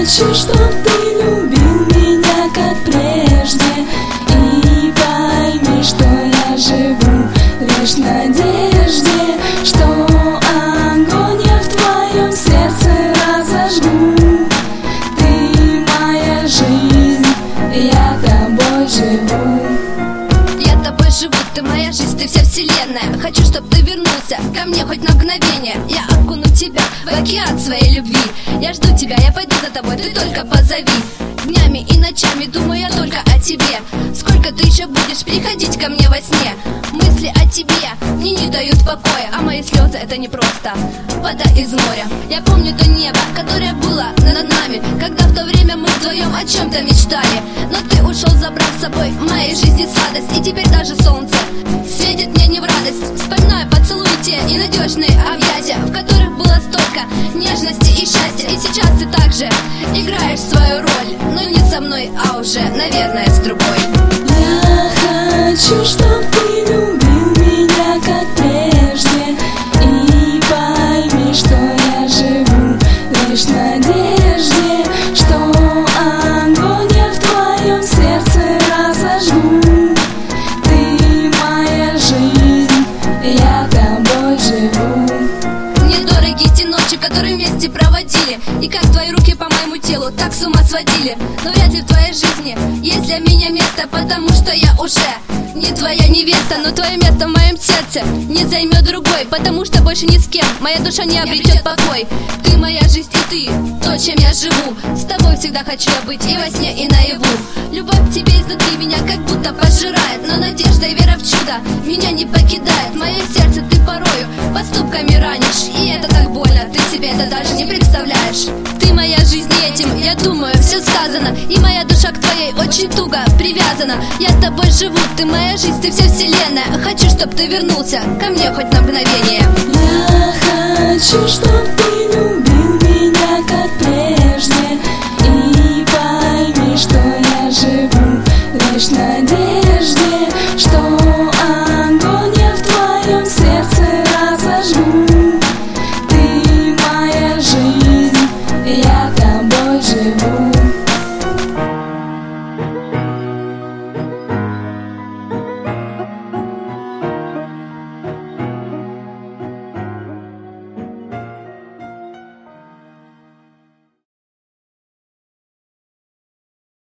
хочу, чтоб ты любил меня как прежде, и пойми, что я живу лишь в надежде, что огонь я в твоем сердце разожгу. Ты моя жизнь, я тобой живу. Я тобой живу, ты моя жизнь, ты вся вселенная. Хочу, чтоб ты вернулся ко мне хоть на мгновение. Я окуну тебя в океан своей любви. Я жду тебя, я пойду за тобой, ты только позови. Днями и ночами думаю я только о тебе. Сколько ты еще будешь приходить ко мне во сне? Мысли о тебе мне не дают покоя, а мои слезы это не просто вода из моря. Я помню то небо, которое было над нами, когда в то время мы вдвоем о чем-то мечтали. Но ты ушел, забрав с собой в моей жизни сладость, и теперь даже солнце светит мне не в радость. Вспоминаю поцелуи те и надежные объятия, в которых было столько нежности и счастья. И сейчас ты также играешь свою роль, но не со мной, а уже, наверное, с другой. Я хочу, чтоб ты любил меня как прежде, и пойми, что я живу лишь в надежде, что огонь я в твоем сердце разожгу. Ты моя жизнь, я тобой живу. Мне дороги те ночи, которые вместе проводили, и как твои руки по моему телу так с ума сводили. Но вряд ли в твоей жизни есть для меня место, потому что я уже не твоя невеста. Но твое место в моем сердце не займет другой, потому что больше ни с кем моя душа не обретет покой. Ты моя жизнь, и ты то, чем я живу. С тобой всегда хочу я быть и во сне, и наяву. Любовь к тебе изнутри меня как будто пожирает, но надежда и вера в чудо меня не покидает. Мое сердце ты порою поступками ранишь, и это так больно, ты себе это даже не представляешь. Ты моя жизнь, и этим, я думаю, все сказано, и моя душа к твоей очень туго привязана. Я с тобой живу, ты моя жизнь, ты вся вселенная. Хочу, чтоб ты вернулся ко мне хоть на мгновение. Я хочу, чтоб ты любил